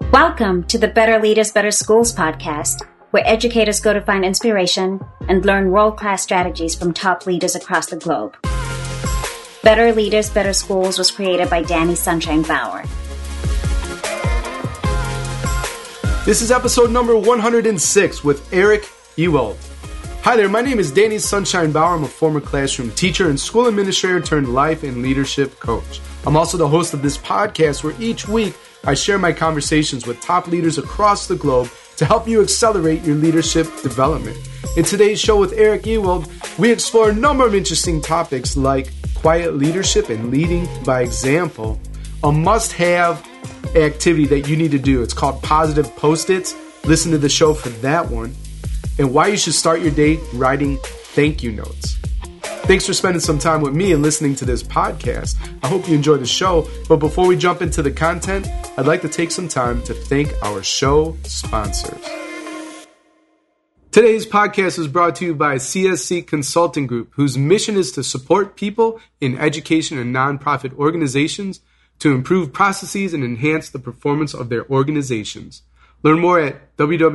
Welcome to the Better Leaders, Better Schools podcast, where educators go to find inspiration and learn world-class strategies from top leaders across the globe. Better Leaders, Better Schools was created by Danny Sunshine Bauer. This is episode number 106 with Eric Ewald. Hi there, my name is Danny Sunshine Bauer. I'm a former classroom teacher and school administrator turned life and leadership coach. I'm also the host of this podcast where each week I share my conversations with top leaders across the globe to help you accelerate your leadership development. In today's show with Eric Ewald, we explore a number of interesting topics like quiet leadership and leading by example, a must-have activity that you need to do. It's called Positive Post-its. Listen to the show for that one. And why you should start your day writing thank you notes. Thanks for spending some time with me and listening to this podcast. I hope you enjoy the show. But before we jump into the content, I'd like to take some time to thank our show sponsors. Today's podcast is brought to you by CSC Consulting Group, whose mission is to support people in education and nonprofit organizations to improve processes and enhance the performance of their organizations. Learn more at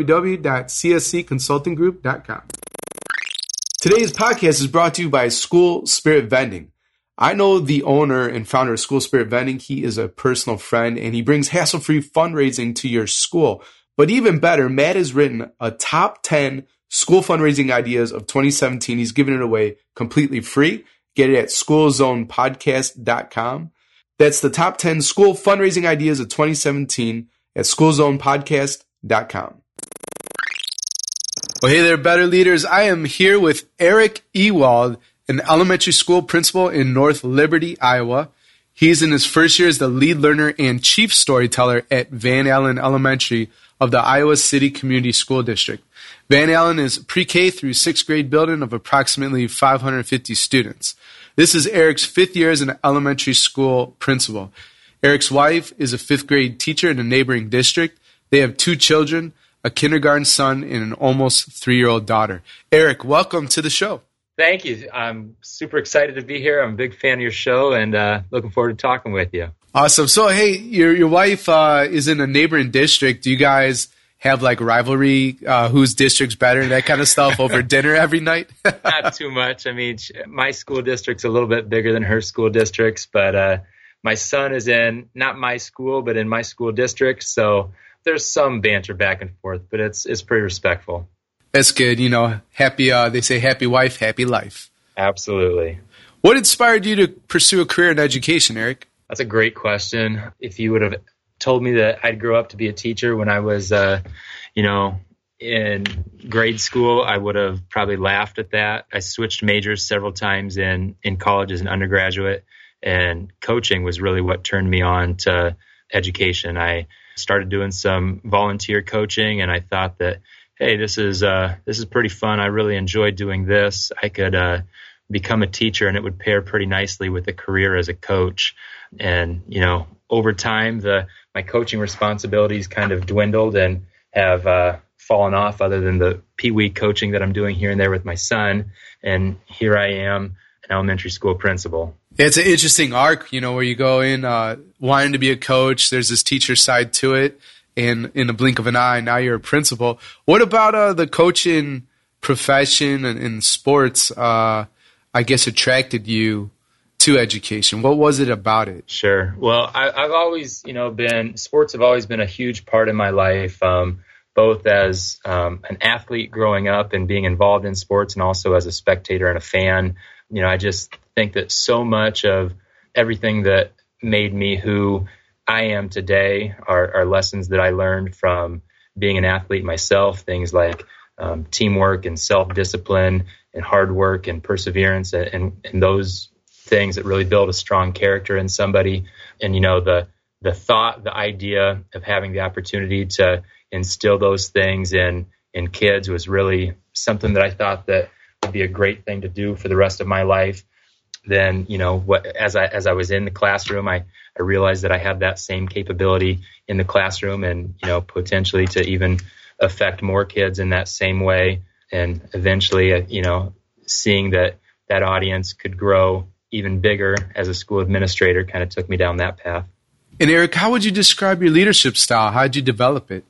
www.cscconsultinggroup.com. Today's podcast is brought to you by School Spirit Vending. I know the owner and founder of School Spirit Vending. He is a personal friend, and he brings hassle-free fundraising to your school. But even better, Matt has written a top 10 school fundraising ideas of 2017. He's giving it away completely free. Get it at schoolzonepodcast.com. That's the top 10 school fundraising ideas of 2017 at schoolzonepodcast.com. Well, hey there, Better Leaders. I am here with Eric Ewald, an elementary school principal in North Liberty, Iowa. He's in his first year as the lead learner and chief storyteller at Van Allen Elementary of the Iowa City Community School District. Van Allen is pre-K through 6th grade building of approximately 550 students. This is Eric's 5th year as an elementary school principal. Eric's wife is a 5th grade teacher in a neighboring district. They have 2 children, a kindergarten son and an almost 3-year-old daughter. Eric, welcome to the show. Thank you. I'm super excited to be here. I'm a big fan of your show and looking forward to talking with you. Awesome. So, hey, your wife is in a neighboring district. Do you guys have like rivalry, whose district's better, that kind of stuff over dinner every night? Not too much. I mean, my school district's a little bit bigger than her school districts, but my son is in not my school, but in my school district. So there's some banter back and forth, but it's pretty respectful. That's good. You know, happy. They say happy wife, happy life. Absolutely. What inspired you to pursue a career in education, Eric? That's a great question. If you would have told me that I'd grow up to be a teacher when I was, in grade school, I would have probably laughed at that. I switched majors several times in college as an undergraduate, and coaching was really what turned me on to education. I started doing some volunteer coaching, and I thought that, hey, this is pretty fun. I really enjoyed doing this. I could become a teacher, and it would pair pretty nicely with a career as a coach. And over time, my coaching responsibilities kind of dwindled and have fallen off, other than the Pee-wee coaching that I'm doing here and there with my son. And here I am, an elementary school principal. It's an interesting arc, where you go in wanting to be a coach. There's this teacher side to it, and in a blink of an eye, now you're a principal. What about the coaching profession and in sports, I guess, attracted you to education? What was it about it? Sure. Well, I've always, sports have always been a huge part of my life, both as an athlete growing up and being involved in sports, and also as a spectator and a fan. I just think that so much of everything that made me who I am today are lessons that I learned from being an athlete myself, things like teamwork and self-discipline and hard work and perseverance and those things that really build a strong character in somebody. And, the thought, the idea of having the opportunity to instill those things in kids was really something that I thought that would be a great thing to do for the rest of my life. Then, as I was in the classroom, I realized that I had that same capability in the classroom and, potentially to even affect more kids in that same way. And eventually, seeing that audience could grow even bigger as a school administrator kind of took me down that path. And Eric, how would you describe your leadership style? How did you develop it?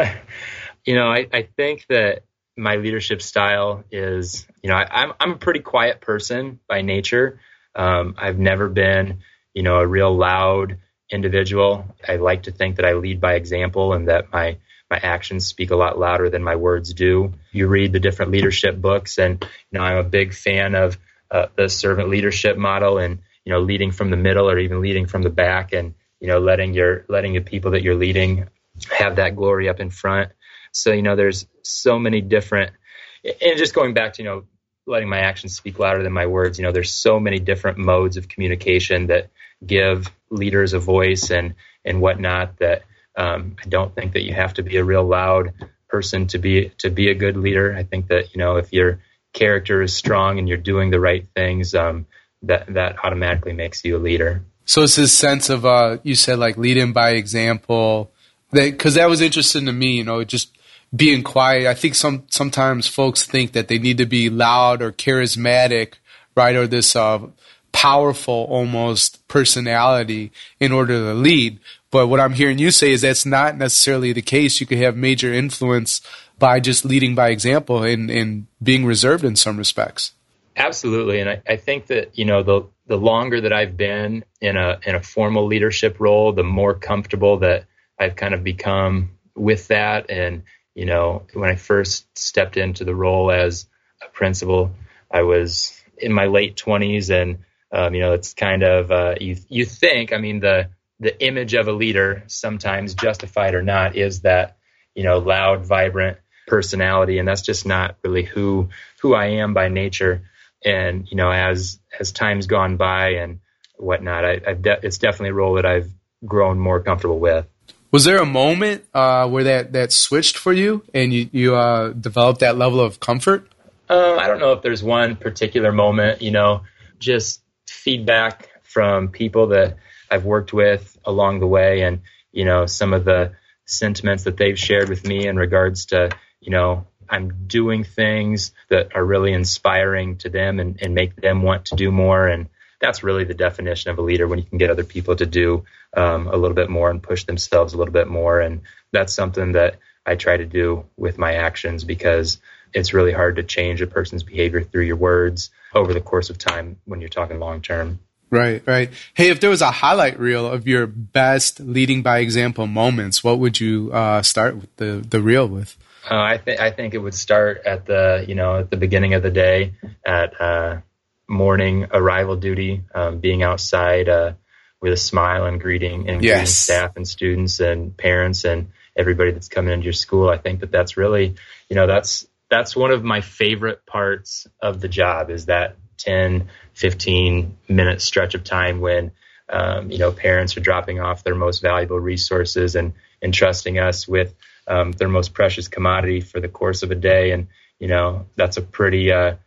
I think that my leadership style is, I'm a pretty quiet person by nature. I've never been, a real loud individual. I like to think that I lead by example and that my actions speak a lot louder than my words do. You read the different leadership books, and I'm a big fan of the servant leadership model, and leading from the middle or even leading from the back, and letting the people that you're leading have that glory up in front. So there's so many different, and just going back to letting my actions speak louder than my words. There's so many different modes of communication that give leaders a voice and whatnot, that I don't think that you have to be a real loud person to be a good leader. I think that if your character is strong and you're doing the right things, that automatically makes you a leader. So it's this sense of you said like leading by example, because that was interesting to me. Just being quiet. I think sometimes folks think that they need to be loud or charismatic, right, or this powerful almost personality in order to lead. But what I'm hearing you say is that's not necessarily the case. You could have major influence by just leading by example and being reserved in some respects. Absolutely. And I think that, the longer that I've been in a formal leadership role, the more comfortable that I've kind of become with that. And, when I first stepped into the role as a principal, I was in my late 20s, and, it's kind of, you think, the image of a leader, sometimes justified or not, is that, loud, vibrant personality. And that's just not really who I am by nature. And, as time's gone by and whatnot, it's definitely a role that I've grown more comfortable with. Was there a moment where that switched for you and you developed that level of comfort? I don't know if there's one particular moment, just feedback from people that I've worked with along the way, and, some of the sentiments that they've shared with me in regards to, I'm doing things that are really inspiring to them and make them want to do more. And that's really the definition of a leader, when you can get other people to do a little bit more and push themselves a little bit more. And that's something that I try to do with my actions, because it's really hard to change a person's behavior through your words over the course of time when you're talking long term. Right. Hey, if there was a highlight reel of your best leading by example moments, what would you start with the reel with? I think it would start at the beginning of the day at morning arrival duty, being outside with a smile and greeting staff and students and parents and everybody that's coming into your school. I think that's really, that's one of my favorite parts of the job, is that 10, 15 minute stretch of time when, parents are dropping off their most valuable resources and entrusting us with their most precious commodity for the course of a day. And, that's a pretty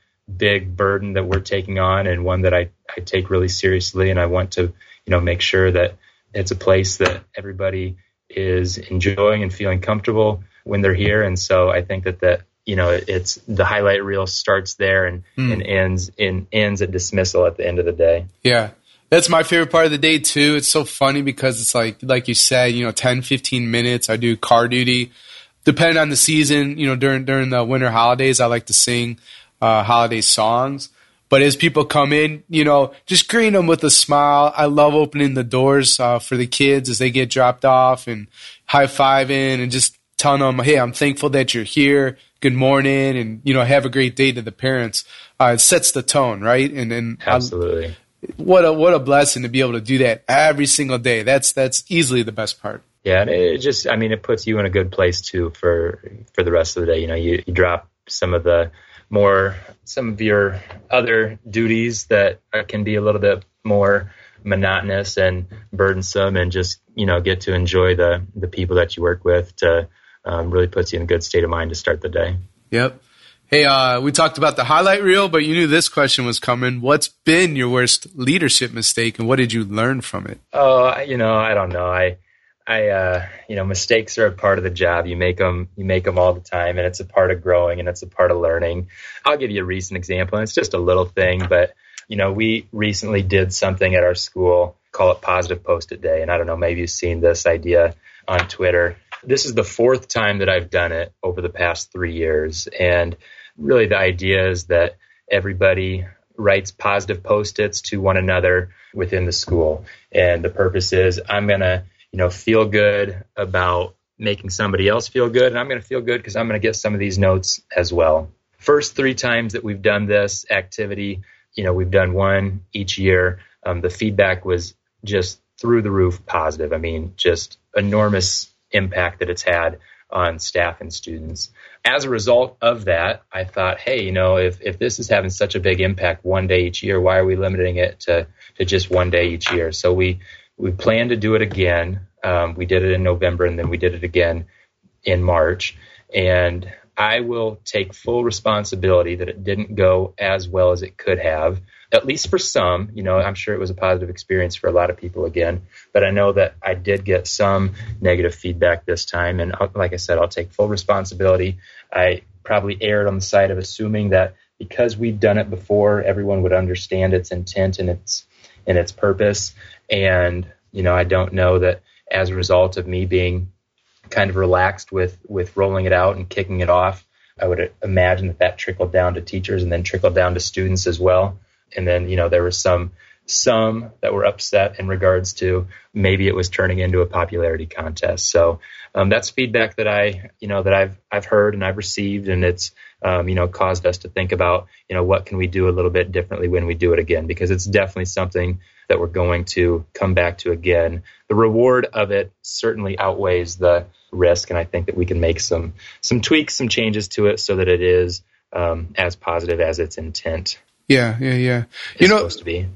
big burden that we're taking on, and one that I take really seriously. And I want to, make sure that it's a place that everybody is enjoying and feeling comfortable when they're here. And so I think that it's the highlight reel starts there and ends at dismissal at the end of the day. Yeah. That's my favorite part of the day too. It's so funny because it's like you said, 10, 15 minutes. I do car duty. Depending on the season, during the winter holidays, I like to sing holiday songs. But as people come in, just greet them with a smile. I love opening the doors for the kids as they get dropped off, and high-fiving and just telling them, hey, I'm thankful that you're here. Good morning, and, have a great day to the parents. It sets the tone, right? And absolutely. What a blessing to be able to do that every single day. That's easily the best part. Yeah, and it puts you in a good place too for the rest of the day. You drop some of your other duties that can be a little bit more monotonous and burdensome, and just get to enjoy the people that you work with. To really puts you in a good state of mind to start the day. Yep. Hey, we talked about the highlight reel, but you knew this question was coming. What's been your worst leadership mistake, and what did you learn from it? Oh, I don't know. I mistakes are a part of the job. You make them all the time, and it's a part of growing, and it's a part of learning. I'll give you a recent example, and it's just a little thing, but We recently did something at our school, call it Positive Post-it Day. And I don't know, maybe you've seen this idea on Twitter. This is the fourth time that I've done it over the past 3 years. And really the idea is that everybody writes positive Post-its to one another within the school. And the purpose is I'm going to, feel good about making somebody else feel good. And I'm going to feel good because I'm going to get some of these notes as well. First 3 times that we've done this activity, we've done one each year. The feedback was just through the roof positive. I mean, just enormous impact that it's had on staff and students. As a result of that, I thought, hey, if this is having such a big impact one day each year, why are we limiting it to just one day each year? So we plan to do it again. We did it in November, and then we did it again in March. And I will take full responsibility that it didn't go as well as it could have, at least for some. I'm sure it was a positive experience for a lot of people again, but I know that I did get some negative feedback this time. And like I said, I'll take full responsibility. I probably erred on the side of assuming that because we've done it before, everyone would understand its intent and its purpose. And, I don't know that as a result of me being kind of relaxed with rolling it out and kicking it off, I would imagine that trickled down to teachers and then trickled down to students as well. And then, there were some that were upset in regards to maybe it was turning into a popularity contest. So that's feedback that I've heard and I've received, and it's caused us to think about what can we do a little bit differently when we do it again, because it's definitely something that we're going to come back to again. The reward of it certainly outweighs the risk, and I think that we can make some tweaks, some changes to it so that it is as positive as its intent. Yeah. It's supposed to be.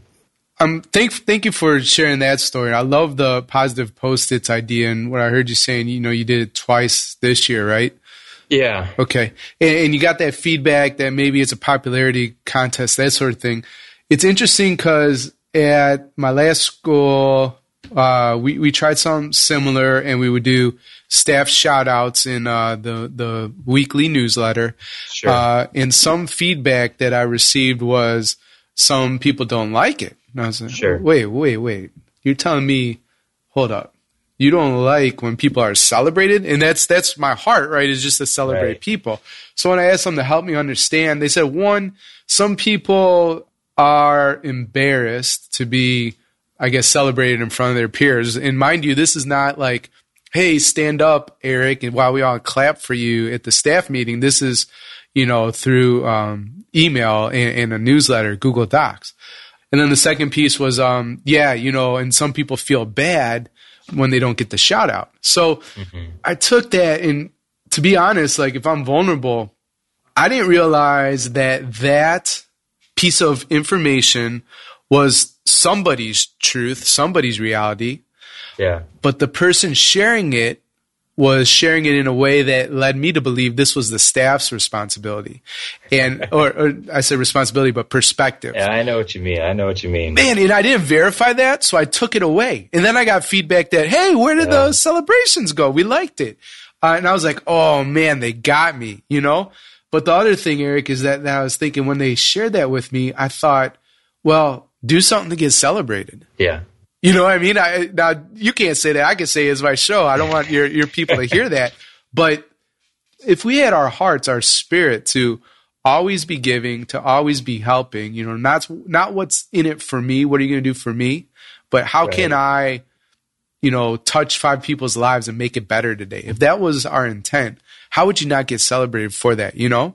Thank you for sharing that story. I love the positive Post-its idea, and what I heard you saying, you did it twice this year, right? Yeah. Okay. And you got that feedback that maybe it's a popularity contest, that sort of thing. It's interesting because at my last school, we tried something similar, and we would do staff shout-outs in the weekly newsletter. Sure. And some feedback that I received was some people don't like it. And I was like, sure. Wait. You're telling me, hold up. You don't like when people are celebrated? And that's my heart, right, is just to celebrate people. So when I asked them to help me understand, they said, one, some people are embarrassed to be, I guess, celebrated in front of their peers. And mind you, this is not like, hey, stand up, Eric, and while we all clap for you at the staff meeting. This is, through email and a newsletter, Google Docs. And then the second piece was, and some people feel bad when they don't get the shout out. So I took that, and to be honest, like if I'm vulnerable, I didn't realize that piece of information was somebody's truth, somebody's reality. Yeah. But the person sharing it was sharing it in a way that led me to believe this was the staff's responsibility. And, or I said responsibility, but perspective. Yeah, I know what you mean. Man, and I didn't verify that, so I took it away. And then I got feedback that, hey, where did the celebrations go? We liked it. And I was like, oh man, they got me, But the other thing, Eric, is that I was thinking when they shared that with me, I thought, well, do something to get celebrated. Yeah. You know what I mean? Now, you can't say that. I can say it's my show. I don't want your people to hear that. But if we had our hearts, our spirit to always be giving, to always be helping, not what's in it for me, what are you going to do for me, but how can I, touch 5 people's lives and make it better today? If that was our intent, how would you not get celebrated for that,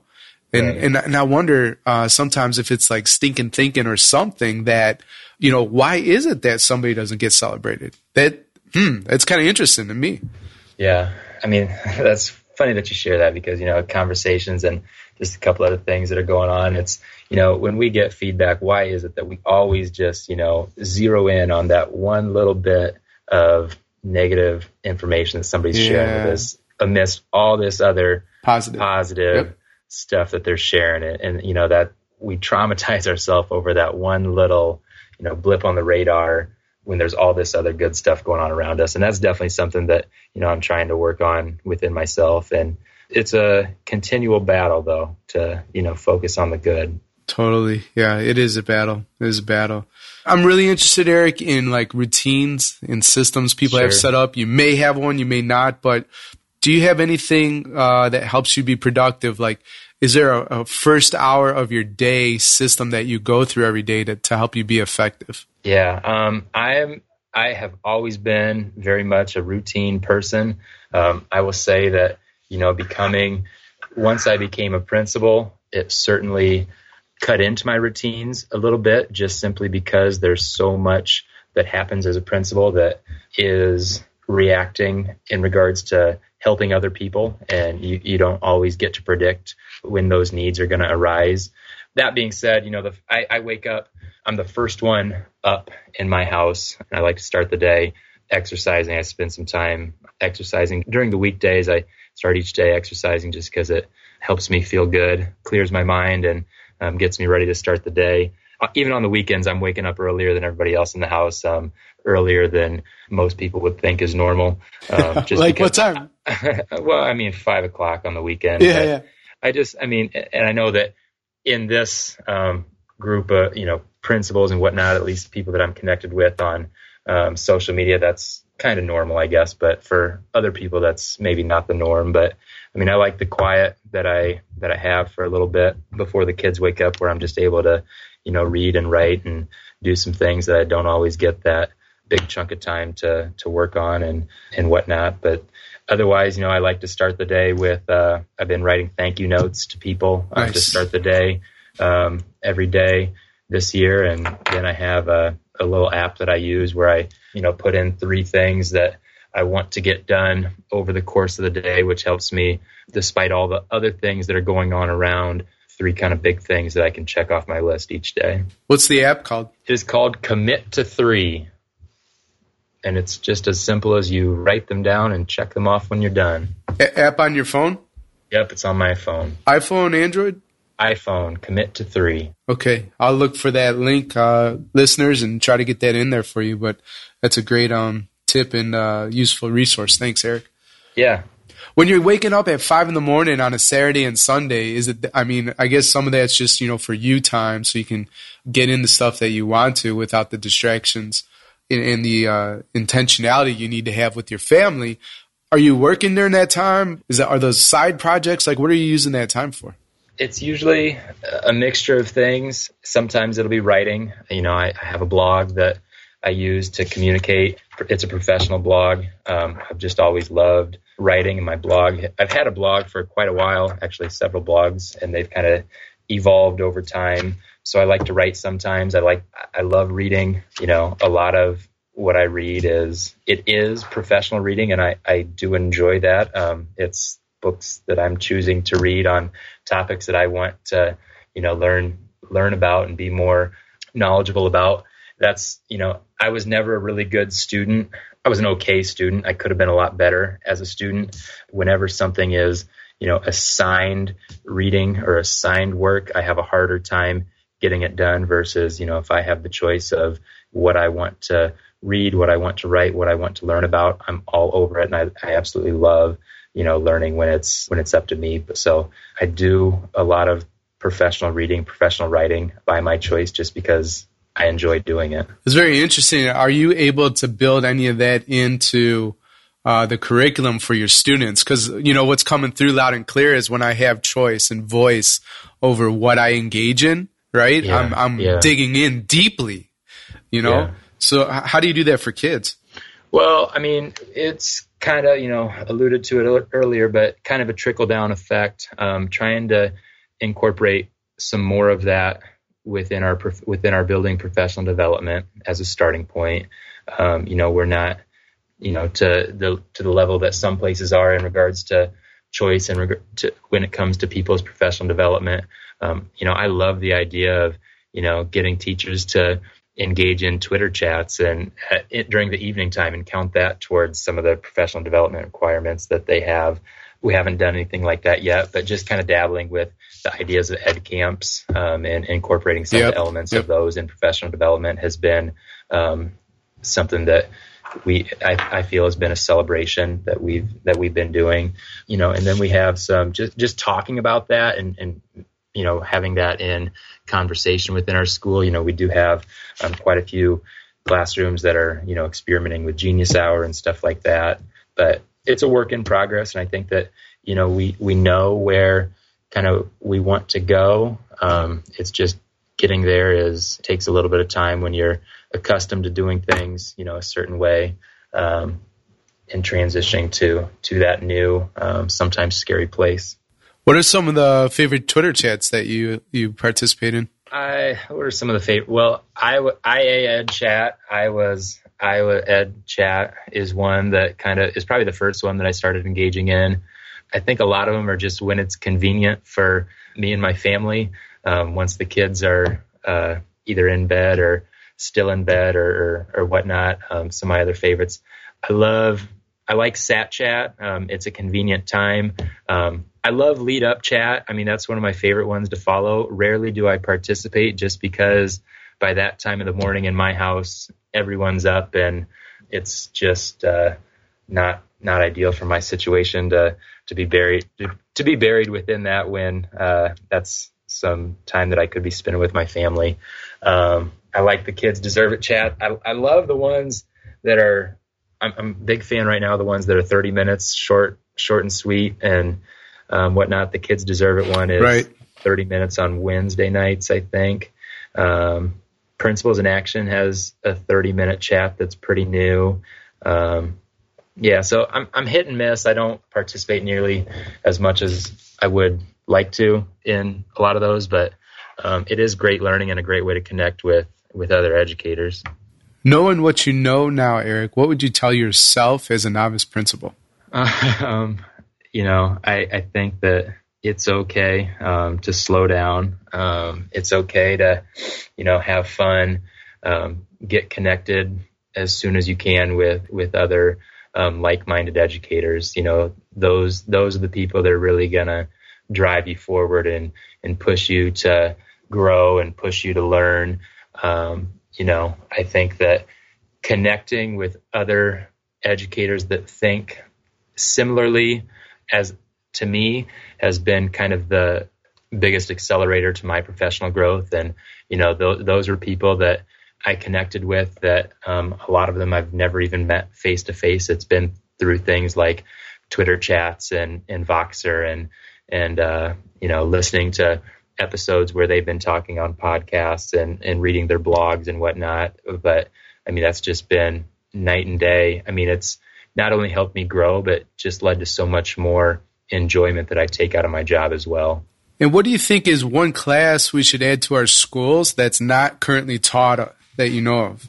And I wonder sometimes if it's like stinking thinking or something that, why is it that somebody doesn't get celebrated? That's kind of interesting to me. Yeah. I mean, that's funny that you share that because, conversations and just a couple other things that are going on. It's, when we get feedback, why is it that we always just, zero in on that one little bit of negative information that somebody's sharing with us amidst all this other positive stuff that they're sharing it. And, that we traumatize ourselves over that one little, blip on the radar when there's all this other good stuff going on around us. And that's definitely something that, I'm trying to work on within myself. And it's a continual battle though, to, focus on the good. Totally. Yeah, it is a battle. It is a battle. I'm really interested, Eric, in like routines and systems people have set up. You may have one, you may not, but do you have anything that helps you be productive? Like, is there a first hour of your day system that you go through every day to help you be effective? Yeah, I have always been very much a routine person. I will say that, once I became a principal, it certainly cut into my routines a little bit, just simply because there's so much that happens as a principal that is reacting in regards to helping other people, and you don't always get to predict when those needs are going to arise. That being said, I wake up, I'm the first one up in my house, and I like to start the day exercising. I spend some time exercising. During the weekdays, I start each day exercising just because it helps me feel good, clears my mind, and gets me ready to start the day. Even on the weekends, I'm waking up earlier than everybody else in the house, earlier than most people would think is normal. Just like what time? Well, 5 o'clock on the weekend. Yeah. And I know that in this group of, principals and whatnot, at least people that I'm connected with on social media, that's kind of normal, I guess. But for other people, that's maybe not the norm. But I like the quiet that I have for a little bit before the kids wake up, where I'm just able to, read and write and do some things that I don't always get that big chunk of time to work on and whatnot. But otherwise, I like to start the day with, I've been writing thank you notes to people to start the day every day this year. And then I have a little app that I use where I, put in 3 things that I want to get done over the course of the day, which helps me, despite all the other things that are going on around, 3 kind of big things that I can check off my list each day. What's the app called? It is called Commit to 3. And it's just as simple as you write them down and check them off when you're done. App on your phone? Yep, it's on my phone. iPhone, Android? iPhone, Commit to 3. Okay, I'll look for that link, listeners, and try to get that in there for you. But that's a great tip and useful resource. Thanks, Eric. Yeah. When you're waking up at 5 a.m. on a Saturday and Sunday, is it? I guess some of that's just for you time, so you can get into stuff that you want to without the distractions and the intentionality you need to have with your family. Are you working during that time? Are those side projects? Like, what are you using that time for? It's usually a mixture of things. Sometimes it'll be writing. I have a blog that I use to communicate. It's a professional blog. I've just always loved writing, and my blog, I've had a blog for quite a while, actually several blogs, and they've kind of evolved over time. So I like to write sometimes. I love reading. A lot of what I read is professional reading, and I do enjoy that. It's books that I'm choosing to read on topics that I want to, learn about and be more knowledgeable about. That's, I was never a really good student. I was an okay student. I could have been a lot better as a student. Whenever something is, assigned reading or assigned work, I have a harder time getting it done versus, if I have the choice of what I want to read, what I want to write, what I want to learn about, I'm all over it. And I absolutely love, learning when it's up to me. So I do a lot of professional reading, professional writing by my choice, just because I enjoy doing it. It's very interesting. Are you able to build any of that into the curriculum for your students? Because, what's coming through loud and clear is when I have choice and voice over what I engage in, right? Yeah, I'm digging in deeply, Yeah. So how do you do that for kids? Well, it's kind of, alluded to it earlier, but kind of a trickle-down effect, trying to incorporate some more of that within our building professional development as a starting point. We're not, to the level that some places are in regards to choice and when it comes to people's professional development. I love the idea of, getting teachers to engage in Twitter chats and during the evening time and count that towards some of the professional development requirements that they have. We haven't done anything like that yet, but just kind of dabbling with the ideas of ed camps and incorporating some of the elements of those in professional development has been something that I feel has been a celebration that we've been doing, and then we have some just talking about that and having that in conversation within our school. We do have quite a few classrooms that are, experimenting with Genius Hour and stuff like that. But it's a work in progress. And I think that, we know where kind of we want to go. It's just getting there takes a little bit of time when you're accustomed to doing things, a certain way, and transitioning to that new, sometimes scary place. What are some of the favorite Twitter chats that you participate in? What are some of the favorite? Well, IA Ed Chat, Iowa Ed Chat is one that kind of is probably the first one that I started engaging in. I think a lot of them are just when it's convenient for me and my family. Once the kids are either in bed or still in bed or whatnot. Some of my other favorites. I like Sat Chat. It's a convenient time. I love Lead Up Chat. I mean, that's one of my favorite ones to follow. Rarely do I participate just because by that time of the morning in my house, everyone's up and it's just not ideal for my situation to be buried within that when that's some time that I could be spending with my family. I like the Kids Deserve It Chat. I love the ones that are, I'm a big fan right now of the ones that are 30 minutes, short and sweet and whatnot. The Kids Deserve It one is right. 30 minutes on Wednesday nights, I think. Principals in Action has a 30-minute chat that's pretty new. So I'm hit and miss. I don't participate nearly as much as I would like to in a lot of those, but it is great learning and a great way to connect with other educators. Knowing what you know now, Eric, what would you tell yourself as a novice principal? I think that it's okay to slow down. It's okay to, have fun, get connected as soon as you can with other like-minded educators. Those are the people that are really going to drive you forward and push you to grow and push you to learn. I think that connecting with other educators that think similarly as to me has been kind of the biggest accelerator to my professional growth. And, those are people that I connected with that a lot of them I've never even met face to face. It's been through things like Twitter chats and Voxer and listening to episodes where they've been talking on podcasts and reading their blogs and whatnot. But I mean, that's just been night and day. I mean, it's not only helped me grow, but just led to so much more enjoyment that I take out of my job as well. And what do you think is one class we should add to our schools that's not currently taught that you know of?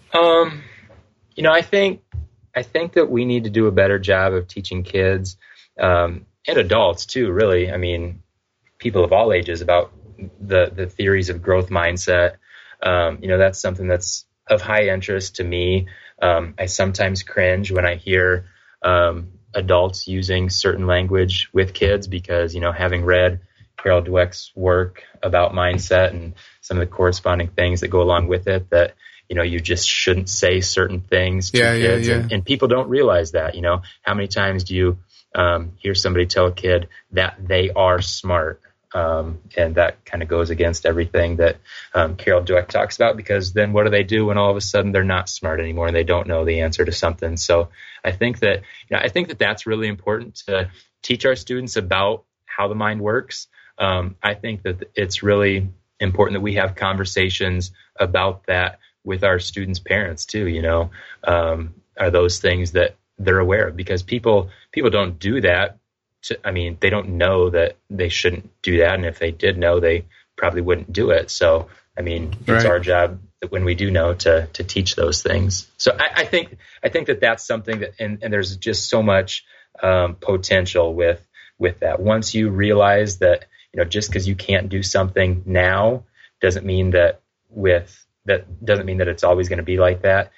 I think that we need to do a better job of teaching kids and adults too, really. I mean, people of all ages about the theories of growth mindset. That's something that's of high interest to me. I sometimes cringe when I hear adults using certain language with kids because, having read Carol Dweck's work about mindset and some of the corresponding things that go along with it, that, you just shouldn't say certain things to kids. Yeah. And people don't realize that, how many times do you hear somebody tell a kid that they are smart? And that kind of goes against everything that Carol Dweck talks about, because then what do they do when all of a sudden they're not smart anymore and they don't know the answer to something? So I think that that's really important to teach our students about how the mind works. I think that it's really important that we have conversations about that with our students' parents too. Are those things that they're aware of? Because people don't do that. They don't know that they shouldn't do that. And if they did know, they probably wouldn't do it. So, it's our job that when we do know to teach those things. So I think that that's something that, and there's just so much potential with that. Once you realize that, just because you can't do something now doesn't mean that it's always going to be like that.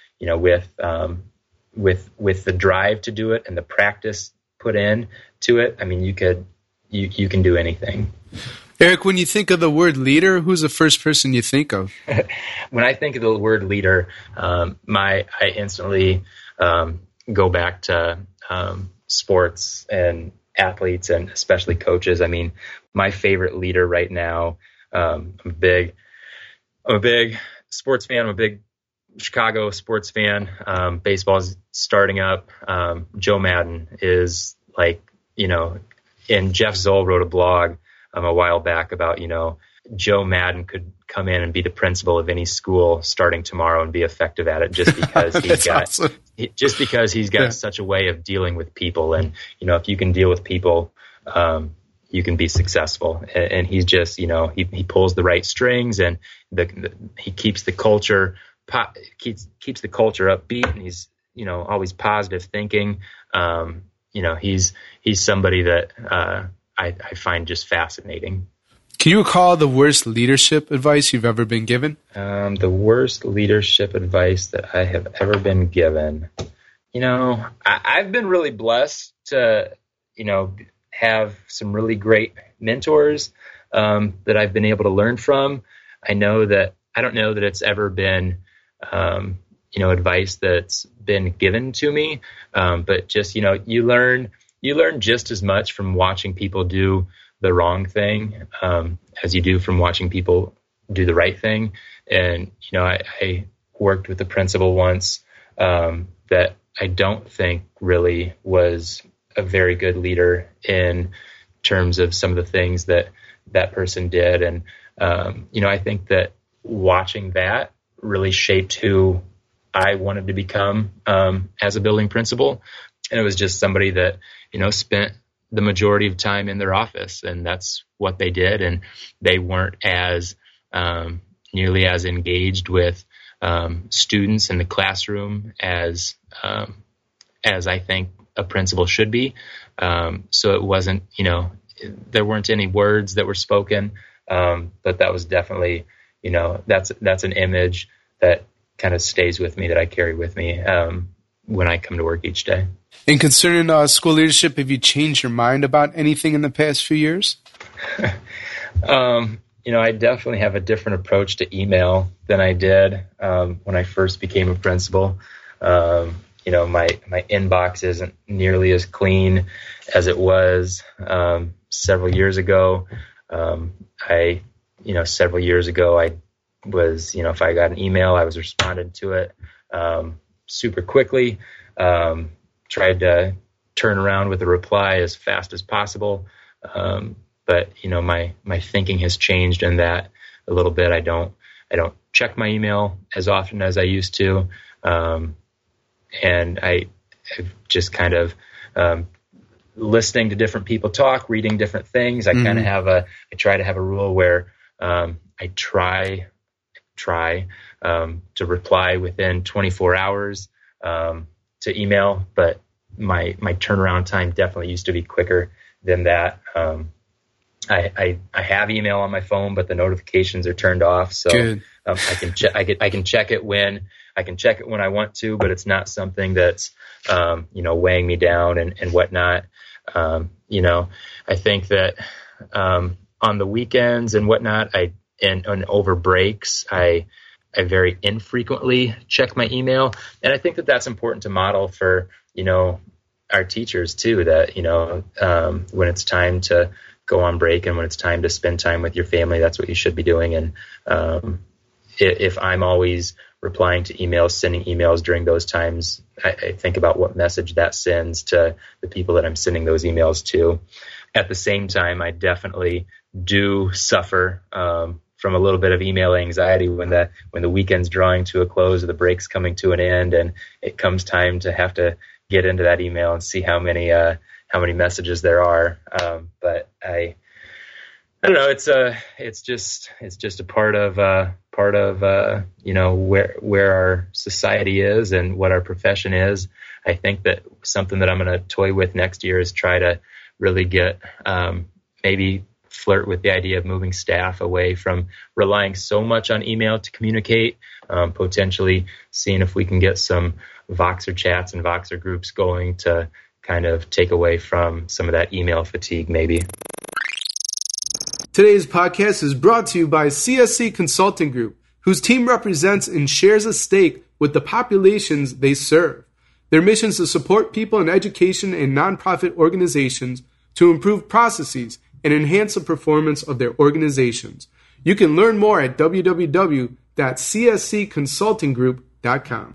With the drive to do it and the practice put in to it, you can do anything. Eric, when you think of the word leader, who's the first person you think of? When I think of the word leader, I instantly go back to sports and athletes and especially coaches. My favorite leader right now I'm a big sports fan. I'm a big Chicago sports fan. Baseball's starting up. Joe Madden is like, and Jeff Zoll wrote a blog a while back about, Joe Madden could come in and be the principal of any school starting tomorrow and be effective at it just because he's got such a way of dealing with people. And, if you can deal with people, you can be successful. And he's just, he pulls the right strings, and he keeps the culture keeps the culture upbeat, and he's, always positive thinking. He's somebody that I find just fascinating. Can you recall the worst leadership advice you've ever been given? The worst leadership advice that I have ever been given. I've been really blessed to, have some really great mentors that I've been able to learn from. I don't know that it's ever been, advice that's been given to me. But just, you learn just as much from watching people do the wrong thing as you do from watching people do the right thing. And, I worked with a principal once that I don't think really was a very good leader in terms of some of the things that person did. And, I think that watching that really shaped who I wanted to become as a building principal. And it was just somebody that, spent the majority of time in their office, and that's what they did. And they weren't as nearly as engaged with students in the classroom as I think a principal should be. So it wasn't, there weren't any words that were spoken, but that was definitely, that's an image that kind of stays with me, that I carry with me when I come to work each day. And concerning school leadership, have you changed your mind about anything in the past few years? I definitely have a different approach to email than I did when I first became a principal. My inbox isn't nearly as clean as it was several years ago. Several years ago, I was, if I got an email, I was responding to it super quickly. Tried to turn around with a reply as fast as possible. But my thinking has changed in that a little bit. I don't check my email as often as I used to. And I've just kind of listening to different people talk, reading different things. I kind of I try to have a rule where I try to reply within 24 hours to email, but my turnaround time definitely used to be quicker than that. I have email on my phone, but the notifications are turned off, so I can check it when I want to, but it's not something that's weighing me down and whatnot. I think that on the weekends and whatnot, and over breaks, I very infrequently check my email. And I think that that's important to model for, our teachers too, that, when it's time to go on break and when it's time to spend time with your family, that's what you should be doing. And if I'm always replying to emails, sending emails during those times, I think about what message that sends to the people that I'm sending those emails to. At the same time, I definitely do suffer from a little bit of email anxiety when the weekend's drawing to a close or the break's coming to an end, and it comes time to have to get into that email and see how many messages there are. But I don't know. It's just a part of where our society is and what our profession is. I think that something that I'm going to toy with next year is try to really get maybe flirt with the idea of moving staff away from relying so much on email to communicate, potentially seeing if we can get some Voxer chats and Voxer groups going to kind of take away from some of that email fatigue maybe. Today's podcast is brought to you by CSC Consulting Group, whose team represents and shares a stake with the populations they serve. Their mission is to support people in education and nonprofit organizations to improve processes and enhance the performance of their organizations. You can learn more at www.cscconsultinggroup.com.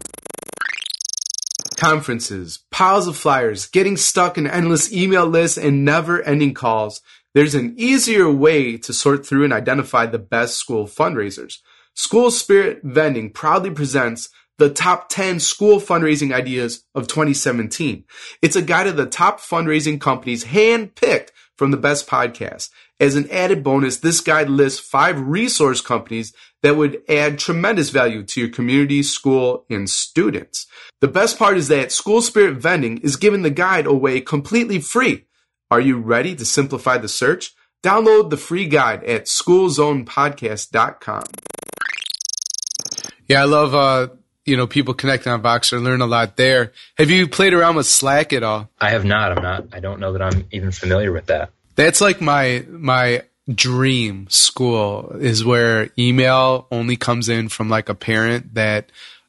Conferences, piles of flyers, getting stuck in endless email lists, and never-ending calls. There's an easier way to sort through and identify the best school fundraisers. School Spirit Vending proudly presents the top 10 school fundraising ideas of 2017. It's a guide of the top fundraising companies handpicked from the best podcasts. As an added bonus, this guide lists 5 resource companies that would add tremendous value to your community, school, and students. The best part is that School Spirit Vending is giving the guide away completely free. Are you ready to simplify the search? Download the free guide at schoolzonepodcast.com. Yeah, I love people connecting on Voxer, learn a lot there. Have you played around with Slack at all? I have not. I don't know that I'm even familiar with that. That's like my dream school is where email only comes in from like a parent that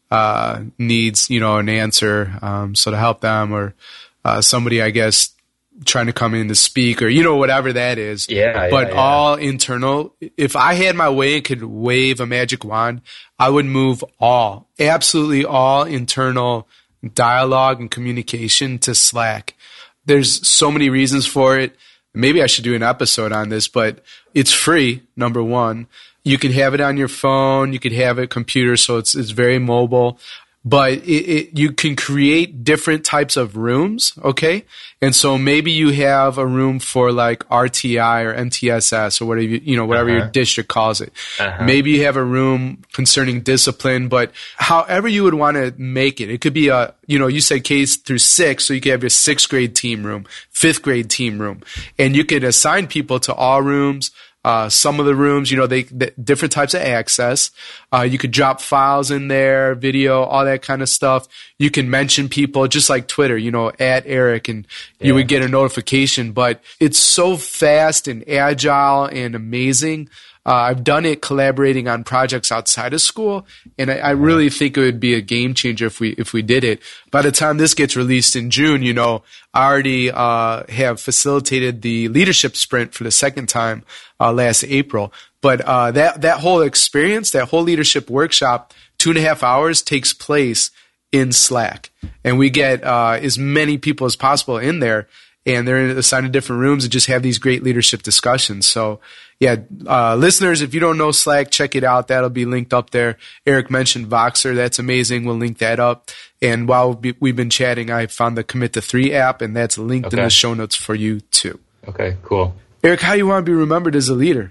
needs, an answer, so to help them or somebody, I guess, trying to come in to speak or, whatever that is. But all internal. If I had my way and could wave a magic wand, I would move absolutely all internal dialogue and communication to Slack. There's so many reasons for it. Maybe I should do an episode on this, but it's free, number one. You can have it on your phone. You could have it computer, so it's very mobile. But you can create different types of rooms, okay? And so maybe you have a room for like RTI or MTSS or whatever your district calls it. Maybe you have a room concerning discipline, but however you would want to make it. It could be you say K through 6, so you could have your 6th grade team room, 5th grade team room. And you could assign people to all rooms. Some of the rooms, different types of access. You could drop files in there, video, all that kind of stuff. You can mention people just like Twitter, at Eric, and you would get a notification. But it's so fast and agile and amazing. I've done it collaborating on projects outside of school, and I really think it would be a game changer if we did it. By the time this gets released in June, I already have facilitated the leadership sprint for the second time last April. But that whole experience, that whole leadership workshop, 2.5 hours takes place in Slack, and we get as many people as possible in there. And they're assigned to different rooms and just have these great leadership discussions. So, listeners, if you don't know Slack, check it out. That'll be linked up there. Eric mentioned Voxer. That's amazing. We'll link that up. And while we've been chatting, I found the Commit to 3 app, and that's linked in the show notes for you too. Okay, cool. Eric, how do you want to be remembered as a leader?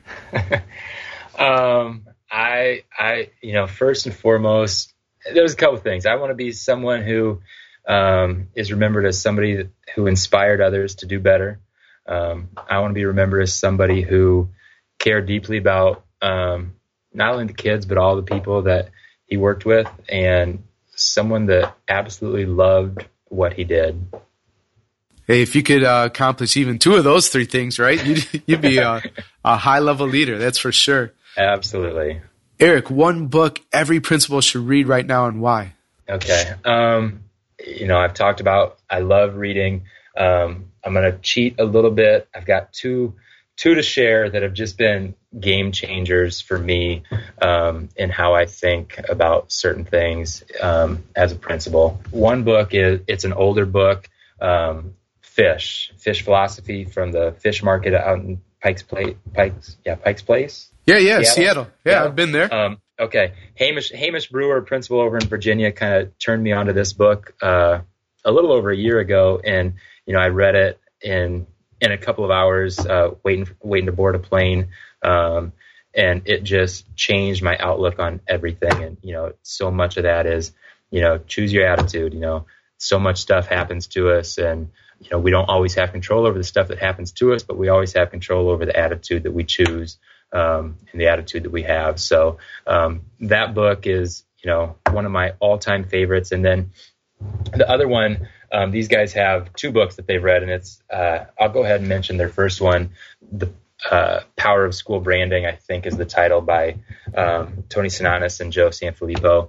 I first and foremost, there's a couple of things. I want to be someone who is remembered as somebody who inspired others to do better. I want to be remembered as somebody who cared deeply about not only the kids, but all the people that he worked with, and someone that absolutely loved what he did. Hey, if you could accomplish even 2 of those 3 things, right, you'd be a high-level leader, that's for sure. Absolutely. Eric, one book every principal should read right now, and why? Okay. I've talked about I love reading. I'm going to cheat a little bit. I've got two to share that have just been game changers for me in how I think about certain things as a principal. One book it's an older book, Fish Philosophy from the Fish Market out in Pikes Place. Yeah, Seattle. Yeah, I've been there. Okay. Hamish Brewer, principal over in Virginia, kind of turned me onto this book a little over a year ago, and I read it in a couple of hours, waiting to board a plane, and it just changed my outlook on everything. And so much of that is choose your attitude. So much stuff happens to us, and we don't always have control over the stuff that happens to us, but we always have control over the attitude that we choose. And the attitude that we have. So that book is, one of my all-time favorites. And then the other one, these guys have 2 books that they've read, and it's I'll go ahead and mention their first one, The Power of School Branding, I think is the title, by Tony Sinanis and Joe Sanfilippo.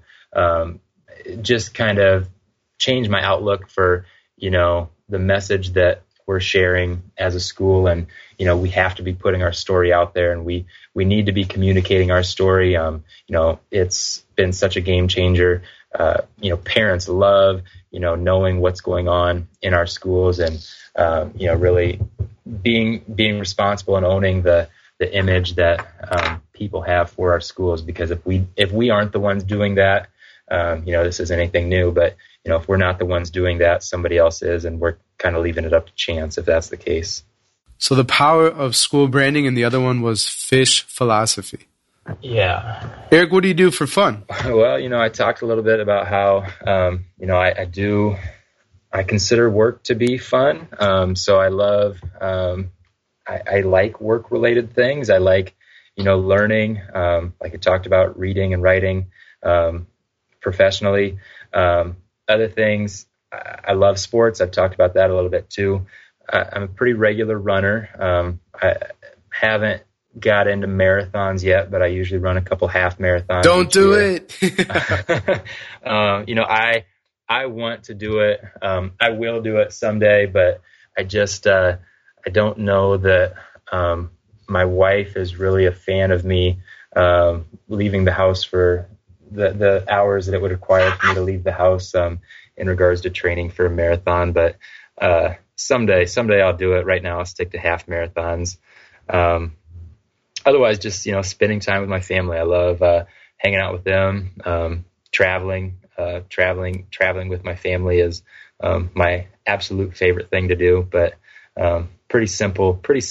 Just kind of changed my outlook for, the message that we're sharing as a school, and we have to be putting our story out there, and we need to be communicating our story. It's been such a game changer. Parents love knowing what's going on in our schools, and really being responsible and owning the image that people have for our schools. Because if we aren't the ones doing that, this isn't anything new, but if we're not the ones doing that, somebody else is, and we're kind of leaving it up to chance if that's the case. So the power of school branding, and the other one was fish philosophy. Yeah. Eric, what do you do for fun? Well, I talked a little bit about how, I consider work to be fun. So I love, I like work-related things. I like, learning, like I talked about, reading and writing professionally. Other things, I love sports. I've talked about that a little bit too. I'm a pretty regular runner. I haven't got into marathons yet, but I usually run a couple half marathons. Don't do it. I want to do it. I will do it someday, but I just, I don't know that my wife is really a fan of me leaving the house for the hours that it would require for me to leave the house in regards to training for a marathon. But someday I'll do it. Right now I'll stick to half marathons. Otherwise, just, spending time with my family. I love hanging out with them. Traveling with my family is my absolute favorite thing to do. But pretty simple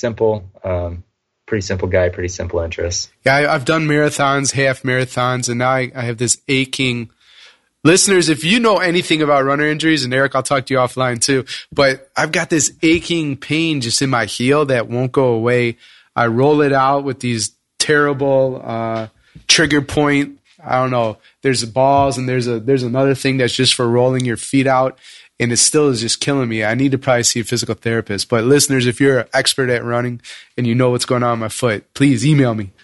guy, pretty simple interests. Yeah, I've done marathons, half marathons, and now I have this aching. Listeners, if you know anything about runner injuries, and Eric, I'll talk to you offline too, but I've got this aching pain just in my heel that won't go away. I roll it out with these terrible trigger point. I don't know. There's balls, and there's another thing that's just for rolling your feet out, and it still is just killing me. I need to probably see a physical therapist. But listeners, if you're an expert at running and you know what's going on with my foot, please email me.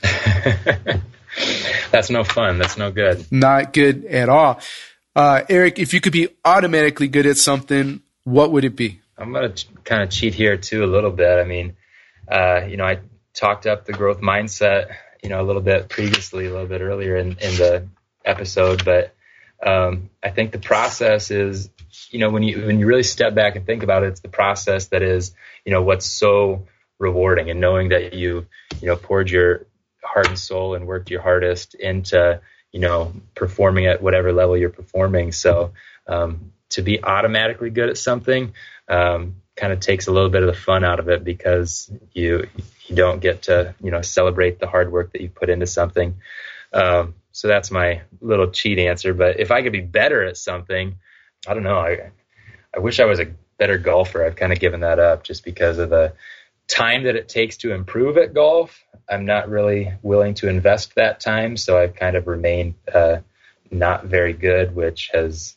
That's no fun. That's no good. Not good at all. Eric, if you could be automatically good at something, what would it be? I'm going to kind of cheat here too a little bit. I mean, I talked up the growth mindset, a little bit previously, a little bit earlier in the episode, but I think the process is, when you really step back and think about it, it's the process that is, what's so rewarding, and knowing that you poured your heart and soul and worked your hardest into, performing at whatever level you're performing. So to be automatically good at something kind of takes a little bit of the fun out of it, because you don't get to, celebrate the hard work that you put into something. So that's my little cheat answer. But if I could be better at something, I don't know. I wish I was a better golfer. I've kind of given that up just because of the time that it takes to improve at golf. I'm not really willing to invest that time. So I've kind of remained not very good, which has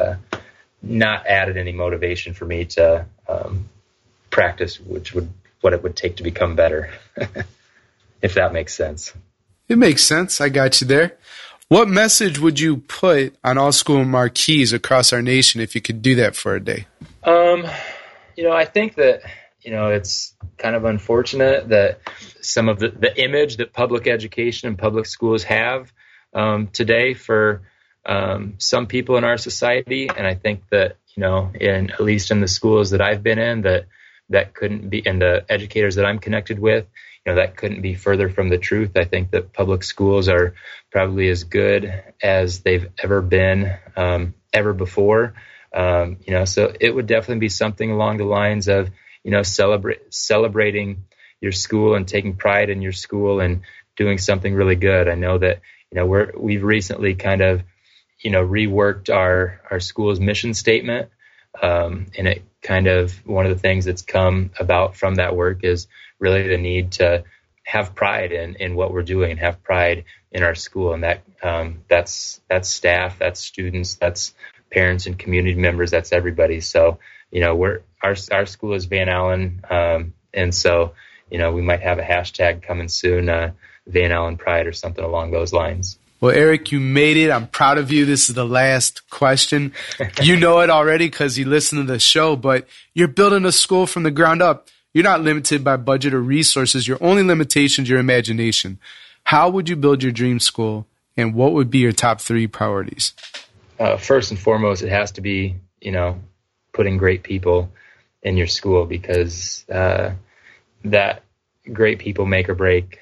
not added any motivation for me to practice, what it would take to become better, if that makes sense. It makes sense. I got you there. What message would you put on all school marquees across our nation if you could do that for a day? I think that, it's kind of unfortunate that some of the image that public education and public schools have today for some people in our society. And I think that, at least in the schools that I've been in, that couldn't be, and the educators that I'm connected with, that couldn't be further from the truth. I think that public schools are probably as good as they've ever been, ever before. So it would definitely be something along the lines of, celebrating your school and taking pride in your school and doing something really good. I know that, we've recently kind of, reworked our school's mission statement. And it kind of, one of the things that's come about from that work is really the need to have pride in what we're doing and have pride in our school. And that's staff, that's students, that's parents and community members, that's everybody. So, our school is Van Allen. And so, we might have a hashtag coming soon, Van Allen Pride or something along those lines. Well, Eric, you made it. I'm proud of you. This is the last question. You know it already because you listen to the show, but you're building a school from the ground up. You're not limited by budget or resources. Your only limitation is your imagination. How would you build your dream school, and what would be your top 3 priorities? First and foremost, it has to be, putting great people in your school, because that great people make or break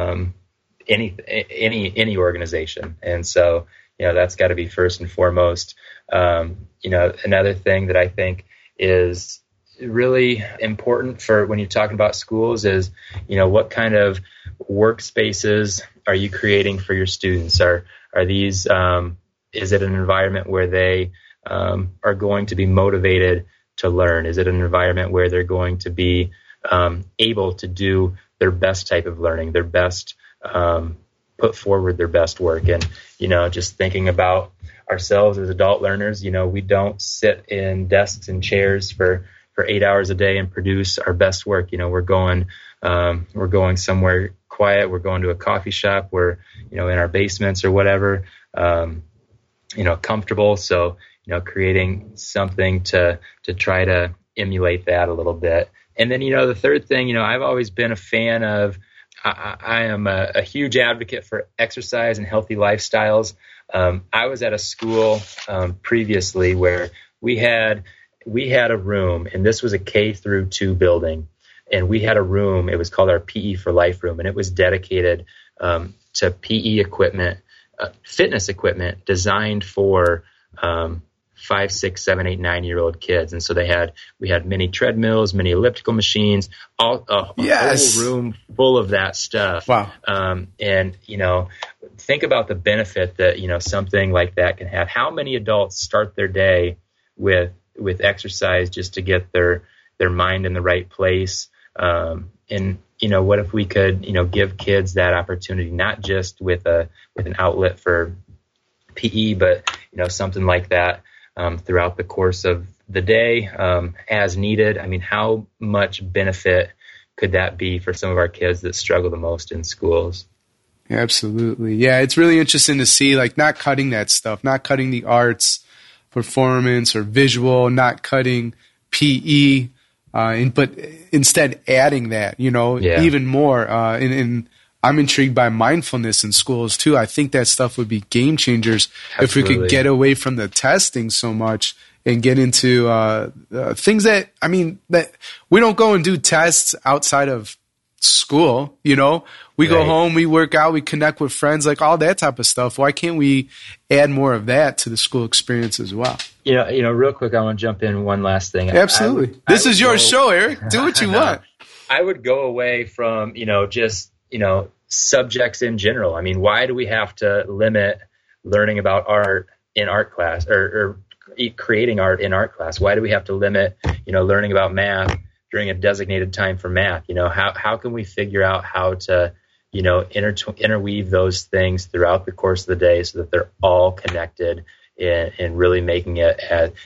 any organization. And so, that's got to be first and foremost. Another thing that I think is really important for when you're talking about schools is, what kind of workspaces are you creating for your students? Are these, is it an environment where they are going to be motivated to learn? Is it an environment where they're going to be able to do their best type of learning, their best, put forward their best work? And, just thinking about ourselves as adult learners, we don't sit in desks and chairs for 8 hours a day and produce our best work. We're going somewhere quiet. We're going to a coffee shop. We're, in our basements or whatever, comfortable. So, creating something to try to emulate that a little bit. And then, the third thing, I've always been a fan of, I am a huge advocate for exercise and healthy lifestyles. I was at a school previously where we had a room, and this was a K through 2 building, and we had a room. It was called our PE for Life room, and it was dedicated to PE equipment, fitness equipment designed for 5, 6, 7, 8, 9-year-old kids. And so we had many treadmills, many elliptical machines, a whole room full of that stuff. Wow. And, think about the benefit that, something like that can have. How many adults start their day with exercise just to get their mind in the right place? And, what if we could, give kids that opportunity, not just with an outlet for PE, but, something like that throughout the course of the day as needed. I mean, how much benefit could that be for some of our kids that struggle the most in schools? Absolutely. Yeah, it's really interesting to see, not cutting that stuff, not cutting the arts, performance, or visual, not cutting PE, but instead adding that, even more. And I'm intrigued by mindfulness in schools too. I think that stuff would be game changers. Absolutely. If we could get away from the testing so much and get into things that we don't go and do tests outside of school. We go home, we work out, we connect with friends, all that type of stuff. Why can't we add more of that to the school experience as well? Real quick, I want to jump in one last thing. Absolutely. This is your show, Eric. Do what you want. I would go away from, just subjects in general. I mean, why do we have to limit learning about art in art class or creating art in art class? Why do we have to limit, learning about math during a designated time for math? How can we figure out how to, interweave those things throughout the course of the day so that they're all connected and really making it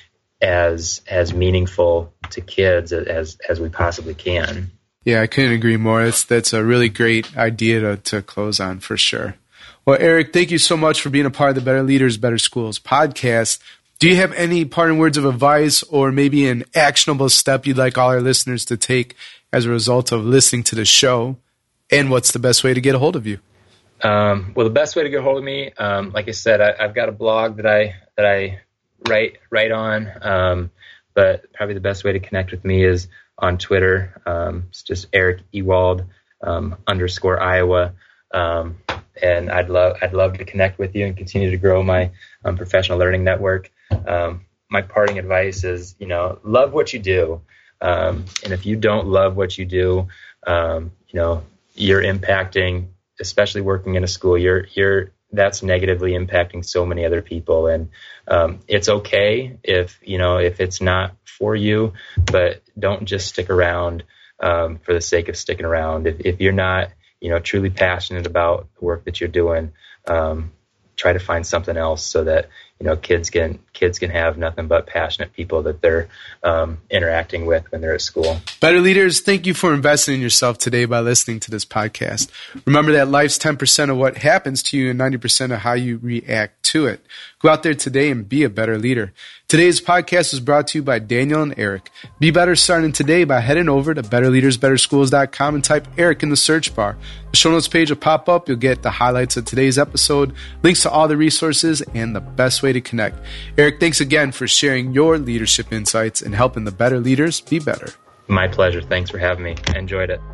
as meaningful to kids as we possibly can. Yeah, I couldn't agree more. That's a really great idea to close on for sure. Well, Eric, thank you so much for being a part of the Better Leaders, Better Schools podcast. Do you have any parting words of advice or maybe an actionable step you'd like all our listeners to take as a result of listening to the show? And what's the best way to get a hold of you? Well, the best way to get a hold of me, like I said, I've got a blog that I write on, but probably the best way to connect with me is on Twitter. It's just Eric Ewald _Iowa. And I'd love to connect with you and continue to grow my professional learning network. My parting advice is, love what you do. And if you don't love what you do, you're impacting, especially working in a school, that's negatively impacting so many other people. And it's okay if it's not for you, but don't just stick around for the sake of sticking around. If you're not, truly passionate about the work that you're doing, try to find something else so that, kids can have nothing but passionate people that they're interacting with when they're at school. Better Leaders, thank you for investing in yourself today by listening to this podcast. Remember that life's 10% of what happens to you and 90% of how you react to it. Go out there today and be a better leader. Today's podcast is brought to you by Daniel and Eric. Be better starting today by heading over to betterleadersbetterschools.com and type Eric in the search bar. The show notes page will pop up. You'll get the highlights of today's episode, links to all the resources, and the best way to connect. Eric, thanks again for sharing your leadership insights and helping the better leaders be better. My pleasure. Thanks for having me. I enjoyed it.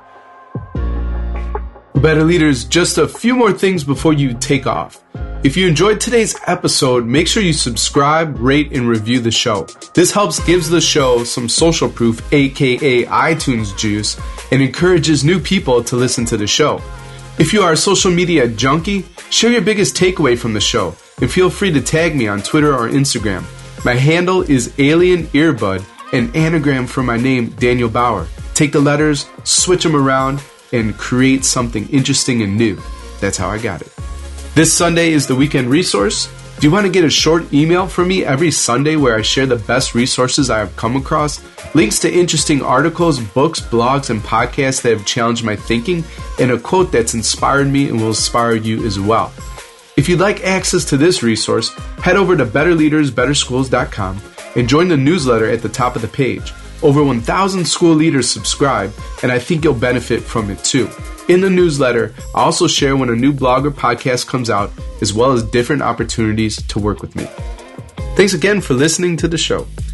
Better Leaders, just a few more things before you take off. If you enjoyed today's episode, make sure you subscribe, rate, and review the show. This gives the show some social proof, aka iTunes juice, and encourages new people to listen to the show. If you are a social media junkie, share your biggest takeaway from the show, and feel free to tag me on Twitter or Instagram. My handle is Alien Earbud, an anagram for my name, Daniel Bauer. Take the letters, switch them around, and create something interesting and new. That's how I got it. This Sunday is the weekend resource. Do you want to get a short email from me every Sunday where I share the best resources I have come across, links to interesting articles, books, blogs, and podcasts that have challenged my thinking, and a quote that's inspired me and will inspire you as well? If you'd like access to this resource, head over to betterleadersbetterschools.com and join the newsletter at the top of the page. Over 1,000 school leaders subscribe, and I think you'll benefit from it too. In the newsletter, I also share when a new blog or podcast comes out, as well as different opportunities to work with me. Thanks again for listening to the show.